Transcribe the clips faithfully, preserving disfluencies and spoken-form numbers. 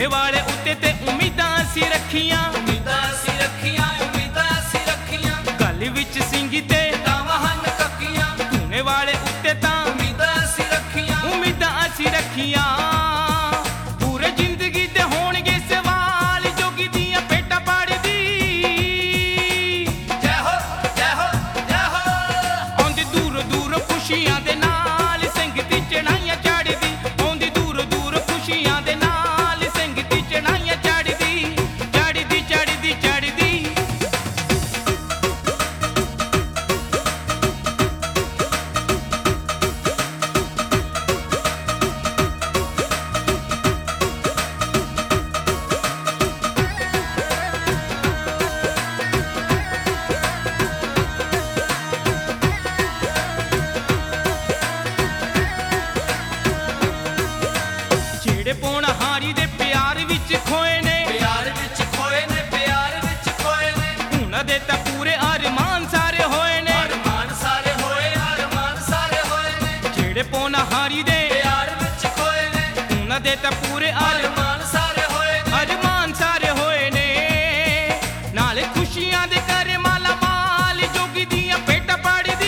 ਧੂਣੇ ਵਾਲੇ ਉੱਤੇ ਤੇ ਉਮੀਦਾਂ ਅਸੀਂ ਰੱਖੀਆਂ, ਉਮੀਦਾਂ ਅਸੀਂ ਰੱਖੀਆਂ, ਉਮੀਦਾਂ ਅਸੀਂ ਰੱਖੀਆਂ। ਗਲ ਵਿੱਚ ਸਿੰਗੀ ਤੇ ਟਾਵਾਂ ਹਨ ਕੱਕੀਆਂ, ਧੂਣੇ ਵਾਲੇ ਉੱਤੇ ਤਾਂ ਉਮੀਦਾਂ ਅਸੀਂ ਰੱਖੀਆਂ। ਉਮੀਦਾਂ ਅਸੀਂ ਰੱਖੀਆਂ। ਪੂਰੇ ਜ਼ਿੰਦਗੀ ਦੇ ਹੋਣਗੇ ਸਵਾਲ ਜੋਗੀ ਦੀਆਂ ਪੇਟਾਂ ਪਾੜਦੀ। ਜੈ ਹੋ ਜੈ ਹੋ ਜੈ ਹੋ। ਆਉਂਦੀ ਦੂਰ ਦੂਰ ਖੁਸ਼ੀਆਂ ਦੇ ਨਾਲ ਸੰਗਤੀ ਚੜਾਈਆਂ ਚੜ੍ਹਦੀ, ਆਉਂਦੀ ਦੂਰ ਦੂਰ ਖੁਸ਼ੀਆਂ ਦੇ ਨਾਲ ਸੰਗਤੀ ਚੜਾਈਆਂ ਚੜ੍ਹਦੀ, ਚੜ੍ਹਦੀ ਚੜ੍ਹਦੀ ਚੜ੍ਹਦੀ। ਜਿਹੜੇ ਪੌਣ ਹਾਰੀ ਦੇ ਪਿਆਰ ਵਿੱਚ ਖੋਏ ਨੇ, ਪਿਆਰ ਵਿੱਚ ਖੋਏ ਨੇ, ਪਿਆਰ ਵਿੱਚ ਖੋਏ ਨੇ। ਉਹਨਾਂ ਦੇ ਤਾਂ ਪੂਰੇ ਅਰਮਾਨ ਸਾਰੇ ਹੋਏ ਨੇ। ਅਰਮਾਨ ਸਾਰੇ ਹੋਏ, ਅਰਮਾਨ ਸਾਰੇ ਹੋਏ ਨੇ। ਜਿਹੜੇ ਪੌਣ ਹਾਰੀ ਦੇ ਪਿਆਰ ਵਿੱਚ ਖੋਏ ਨੇ, ਉਹਨਾਂ ਦੇ ਤਾਂ ਪੂਰੇ ਅਰਮਾਨ ਅਰਮਾਨ ਸਾਰੇ ਹੋਏ ਨੇ। ਅਰਮਾਨ ਸਾਰੇ ਹੋਏ ਨੇ। ਨਾਲੇ ਖੁਸ਼ੀਆਂ ਦੇ ਘਰ ਮਾਲਾ ਮਾਲ ਜੋਗੀ ਦੀਆਂ ਪੇਟਾਂ ਪਾੜਦੀ।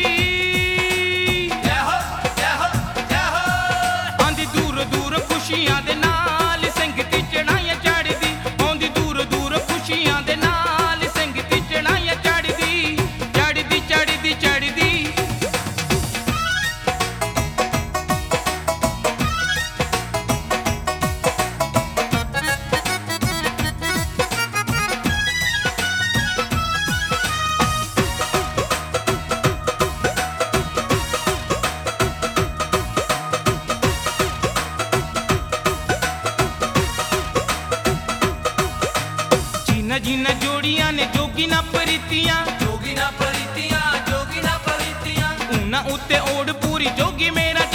ਜੈ ਹੋ ਜੈ ਹੋ ਜੈ ਹੋ। ਆਉਂਦੀ ਦੂਰ ਦੂਰ ਖੁਸ਼ੀਆਂ ਦੇ ਨਾਲ ਸੰਗਤੀ ਚੜਾਈਆਂ ਚੜ੍ਹਦੀ, ਆਉਂਦੀ ਦੂਰ ਦੂਰ ਖੁਸ਼ੀਆਂ ਦੇ ਨਾਲ ਸੰਗਤੀ ਚੜਾਈਆਂ ਚੜ੍ਹਦੀ, ਚੜ੍ਹਦੀ ਚੜ੍ਹਦੀ ਚੜ੍ਹਦੀ। ਜਿਨ੍ਹਾਂ ਜਿਨ੍ਹਾਂ ਜੋੜੀਆਂ ਨੇ ਜੋਗੀ ਨਾ ਪ੍ਰੀਤੀਆਂ, ਜੋਗੀ ਨਾ ਪ੍ਰੀਤੀਆਂ, ਜੋਗੀ ਨਾ ਪ੍ਰੀਤੀਆਂ। ਉਹਨਾਂ ਉੱਤੇ ਓੜ ਪੂਰੀ ਜੋਗੀ ਮੇਰਾ